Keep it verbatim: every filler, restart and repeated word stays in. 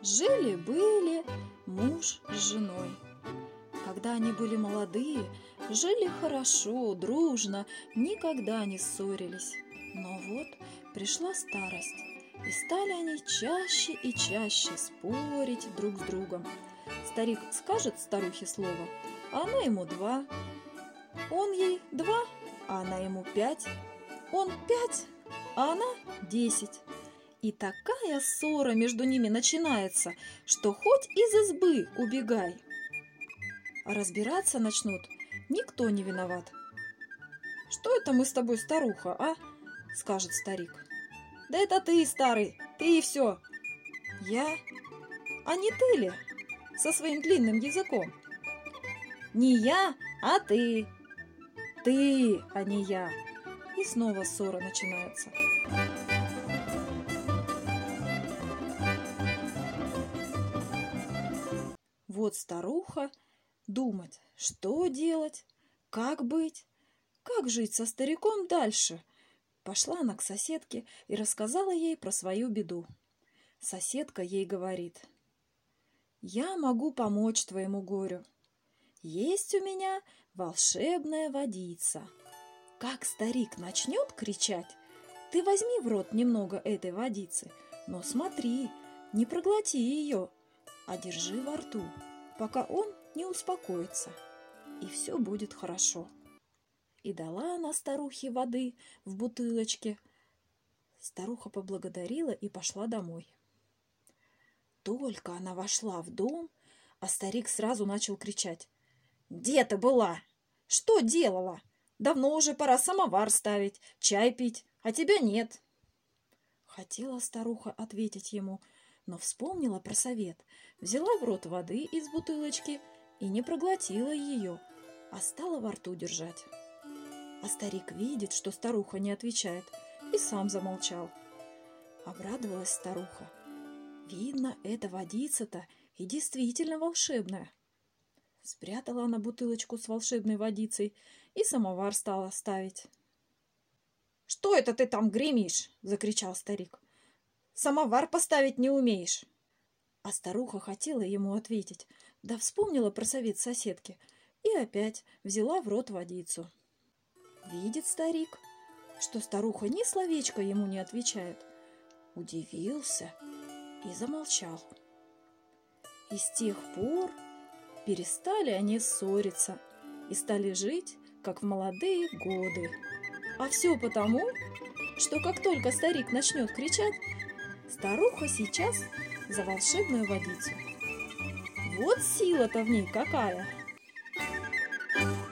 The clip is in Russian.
Жили-были муж с женой. Когда они были молодые, жили хорошо, дружно, никогда не ссорились. Но вот пришла старость, и стали они чаще и чаще спорить друг с другом. Старик скажет старухе слово, а она ему два. Он ей два, а она ему пять. Он пять, а она десять. И такая ссора между ними начинается, что хоть из избы убегай. А разбираться начнут, никто не виноват. «Что это мы с тобой, старуха, а?» – скажет старик. «Да это ты, старый, ты и все». «Я? А не ты ли? Со своим длинным языком?» «Не я, а ты». «Ты, а не я». И снова ссора начинается. Вот старуха думать, что делать, как быть, как жить со стариком дальше. Пошла она к соседке и рассказала ей про свою беду. Соседка ей говорит: «Я могу помочь твоему горю. Есть у меня волшебная водица. Как старик начнет кричать, ты возьми в рот немного этой водицы, но смотри, не проглоти ее, а держи во рту, пока он не успокоится, и все будет хорошо». И дала она старухе воды в бутылочке. Старуха поблагодарила и пошла домой. Только она вошла в дом, а старик сразу начал кричать: «Где ты была? Что делала? Давно уже пора самовар ставить, чай пить, а тебя нет». Хотела старуха ответить ему, но вспомнила про совет, взяла в рот воды из бутылочки и не проглотила ее, а стала во рту держать. А старик видит, что старуха не отвечает, и сам замолчал. Обрадовалась старуха. Видно, эта водица-то и действительно волшебная. Спрятала она бутылочку с волшебной водицей и самовар стала ставить. «Что это ты там гремишь?» – закричал старик. «Самовар поставить не умеешь». А старуха хотела ему ответить, да вспомнила про совет соседки и опять взяла в рот водицу. Видит старик, что старуха ни словечко ему не отвечает. Удивился и замолчал. И с тех пор перестали они ссориться и стали жить, как в молодые годы. А все потому, что как только старик начнет кричать, старуха сейчас за волшебную водицу. Вот сила-то в ней какая!